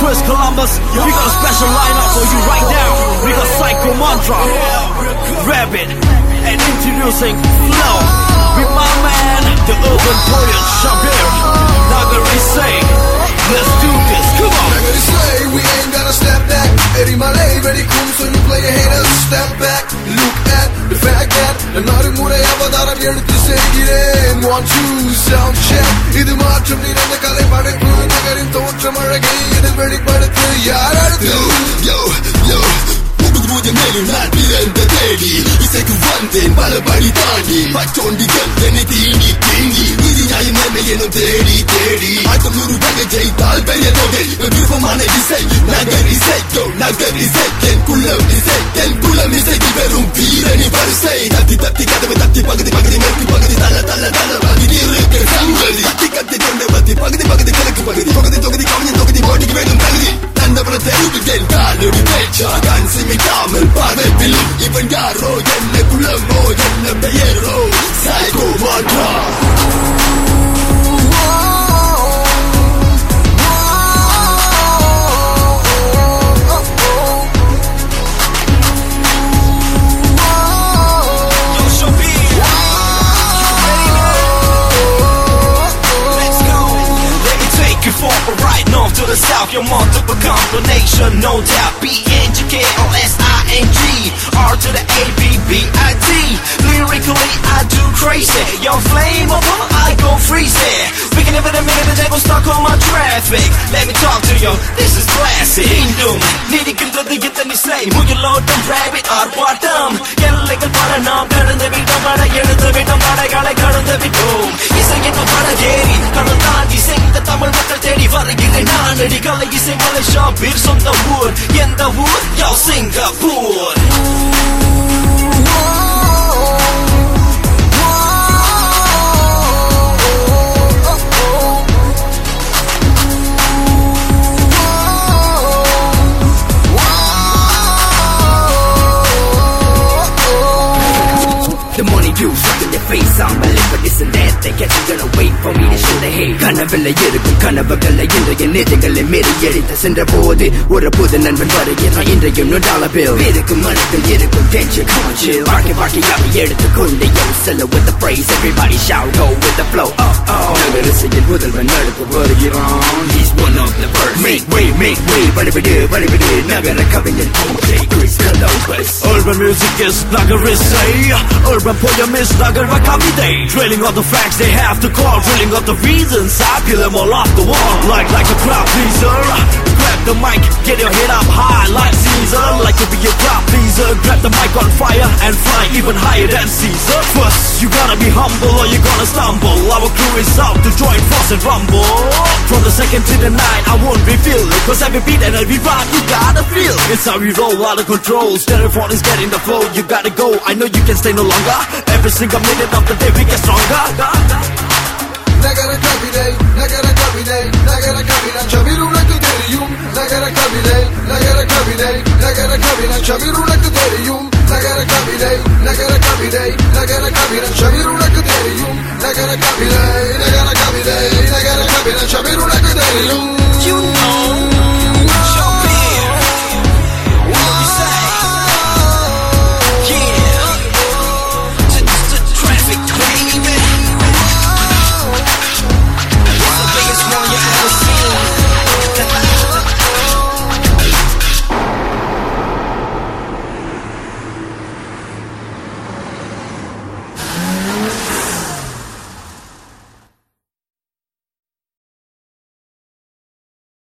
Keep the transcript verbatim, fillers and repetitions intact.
Chris Columbus. We got a special lineup for you right now. We got Psycho Mantra, Rabbit, and introducing Flow with my man, the urban poet Shabir. Nagari say, let's do this, come on. Nagari say, we ain't gonna step back. Eddie Malay, ready cool, so you play a hater. Step back, look at the fact that another muray avadaram eduthu seigiren. One, two, sound check. Idu maatram nirandha kalai padaippu. Nagarin thootram alagai idil velipaduthu yaar aduthu. Yo, yo, Mudru melu naan pirandha thedi. Isaiku vandhen pala padi taandi. Pattondigal theni teeni teengi. Nidi nyayam enna enum thedi thedi. Atham nuru daga jeital periya thogai. Virupamana isai Nagari isai. Yo, Nagari isai. Ken kulam isai. Ken kulam isai verum veerani varisai. Tatti tatti kadava tatti pagadi pagadi merki pagadi tala tala tala pagadi irukku sangali. Tatti katti konde patti pagadi pagadi kelakku pagadi. Pagadi togadi kavani togadi body vedum kalagi. Tandavara therudu den kaaludi pecha. Kansi mi kamal paarve film. Ivan yaro enna kulamo enna peyero. Psycho Mantra. To the south, your multiple combination, no doubt. B N G K O S I N G R to the A B B I D. Lyrically, I do crazy. You're flammable, I go freezy. Speaking of it a minute, and they gon' stuck on my traffic. Let me talk to you, this is classic. Indum, nitty gritty get the say. Move your load, them rabbit, or bottom. Get a little butter, now, cut in the beat, I'm gonna get it, the beat, I'm gonna got it, cut in the beat, boom. Yes, I get the butter, Gary. Cut on the sing the Tamil Makal Teddy, Varagiri, Nanadi, Kalagi, sing Malaysia, beers on the wood. In the wood, yo, Singapore. The money juice right in your face, I'm a lip, but this and that. They can't gonna wait for me to show the hate. கனவுல இருக்கும் கனவுகளை இன்றைய நேரங்களை மீறி எரித்த சென்ற போது ஒரு புது நண்பன் வருகிறான். இன்றையும் no dollar bill. இருக்கும் மனதில் இருக்கும் tension, come on chill. வாழ்க்கை வாழ்க்கையாக எடுத்துக்கொண்டு yo sell it with the phrase. Everybody shout, go with the flow. Oh oh. நகரசையில் முதல்வன் அடுத்து வருகிறான். He's one of the first. Make way, make way. வழிவிடு வழிவிடு நகர கவிஞன் D J Chris Columbus. Urban music is Nagarisai. Urban poem is Nagar Kavide. Drilling on the facts they have to call. Drilling on the reasons I peel them all off the wall. Like like a crowd pleaser. Grab the mic, get your head up high like Caesar. Like to be a crowd pleaser. Grab the mic on fire and fly even higher than Caesar. First you gotta be humble or you're gonna stumble. Our crew is out to join force and rumble. From the second to the night I won't reveal it. Cause every beat and every rhyme you gotta feel. It's how we roll out of control. Stereophone is getting the flow. You gotta go, I know you can stay no longer. Every single minute of the day we get stronger. Nagara Kavide, Nagara Kavide, Nagara Kavide, Chavirunakku theriyum. Nagara Kavide, Nagara Kavide, Nagara Kavide, Chavirunakku theriyum. Nagara Kavide, Nagara Kavide, Nagara Kavide, Chavirunakku theriyum. Nagara Kavide, Nagara Kavide, Nagara Kavide, Chavirunakku theriyum.